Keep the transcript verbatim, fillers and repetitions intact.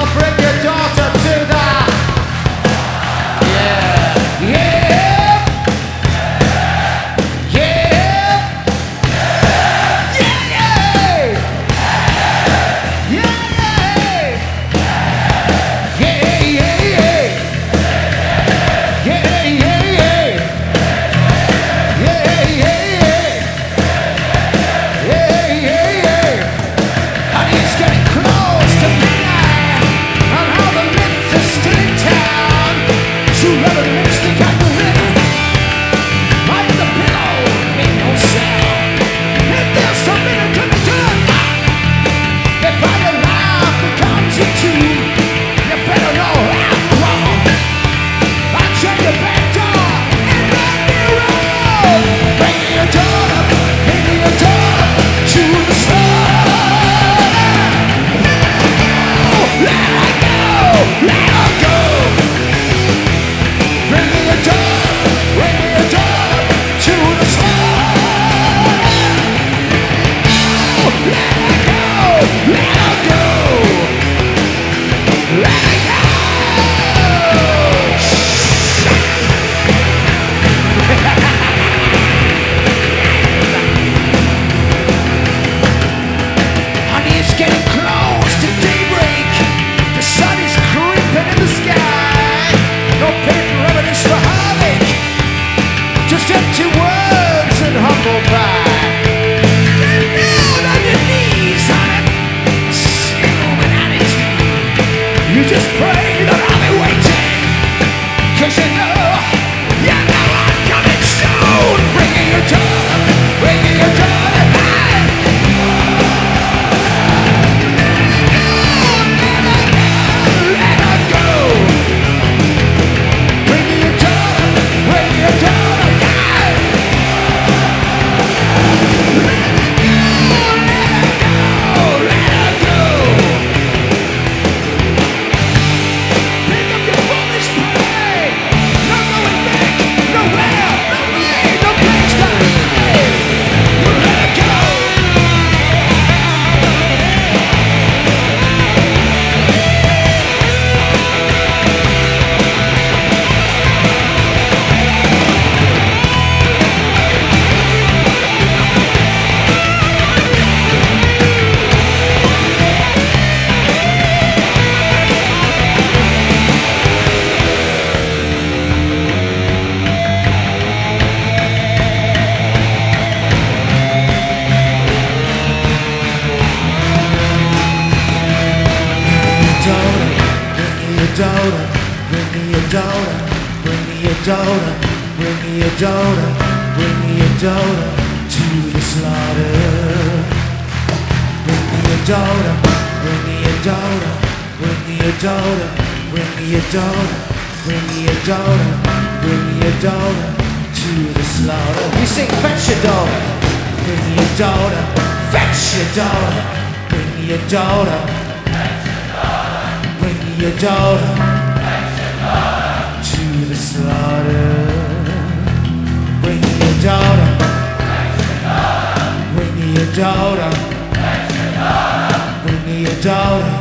bring your daughter to the. Yeah, yeah, yeah, yeah, yeah, yeah, yeah, yeah, yeah. Yeah, yeah, yeah. Yeah, yeah, yeah. Yeah, yeah, yeah. Honey, it's getting close to midnight. And all the myths are still in town. True love and lipstick at the river. By the pillow, make no sound. If there's something that could be done, if I alive becomes you too, you better know I'm wrong. I'll check your back door and let me roll. Bring me your daughter, bring me your daughter to the slaughter. Let her go, let her go. Bring me your daughter, bring me your daughter to the slaughter. Let her go, let her go. Let her go. Honey, it's getting close to daybreak. The sun is creeping in the sky. No paper evidence for heartache, just empty words and humble pie. Get down on your knees, honey. Human attitude. You just pray that I'll be waiting. Cause you know, you know I'm coming soon. Bring me your daughter, bring me your daughter. Hey! Let her go. Bring me your daughter, bring me your daughter. Yeah! Let her go, let her go. Pick up your foolish prey. No going back, nowhere, no way, no place to hide. Let her go. Daughter, bring me your daughter, bring me your daughter, bring me your daughter, bring me your daughter to the slaughter. Bring me your daughter, bring me your daughter, bring me your daughter, bring me your daughter, bring me your daughter, bring me your daughter to the slaughter. You sing, fetch your daughter, bring me your daughter, fetch your daughter, bring me your daughter. Bring me your daughter, to the slaughter. Bring me your daughter, bring me your daughter, bring me your daughter.